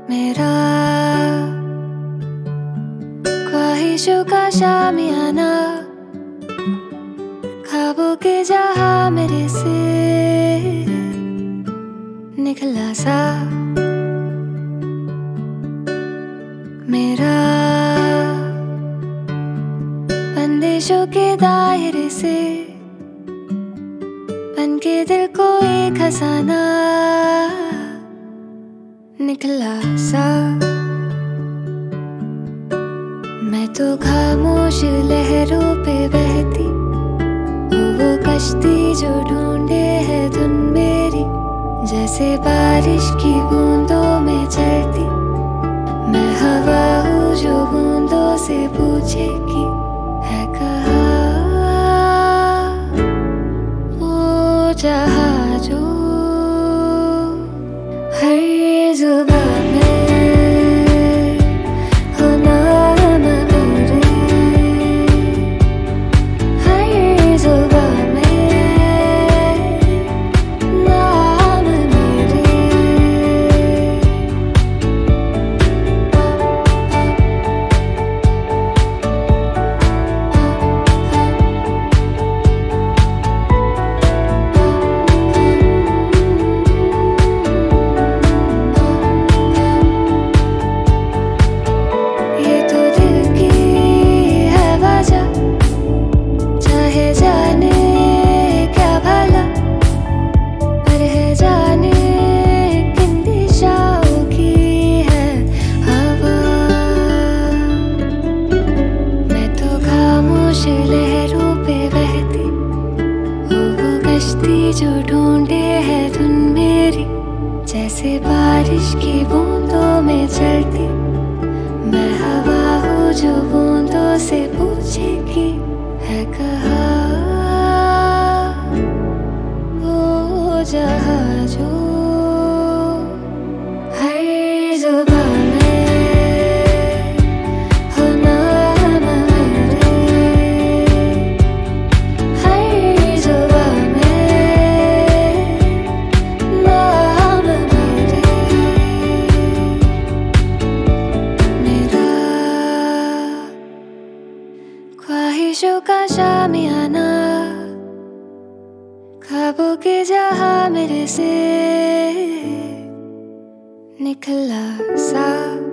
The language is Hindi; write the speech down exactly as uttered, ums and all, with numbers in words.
मेरा ख्वाहिशों का शामियाना, ख्वाबों के जहां मेरे से निकला सा। मेरा बंदिशों के दायरे से बन के दिल को एक खजाना निकला सा। मैं तो खामोश लहरों पे बहती हूँ, वो कश्ती जो ढूंढे है धुन मेरी, जैसे बारिश की बूंदों में चलती। मैं हवा हूँ जो बूंदों से पूछे कि है कहाँ वो जहाँ जो हर जुबां में हो नाम मेरे, हर जुबां में नाम मेरे। ये तो दिल की है वजह, चाहे जाने क्या भला, पर है जाने किन दिशाओं की है हवा। मैं तो खामोश लहरों पे बहती हूँ, वो कश्ती जो ढूंढे है धुन मेरी, जैसे बारिश की बूंदों में चलती। मैं हवा हूँ जो बूंदों से पूछे कि है कहाँ वो जहाँ जो हर जुबां में हो नाम मेरे, हर जुबां में नाम मेरे। मेरा ख्वाहिशों का शामियाना, ख्वाबों के जहां मेरे से निकला सा।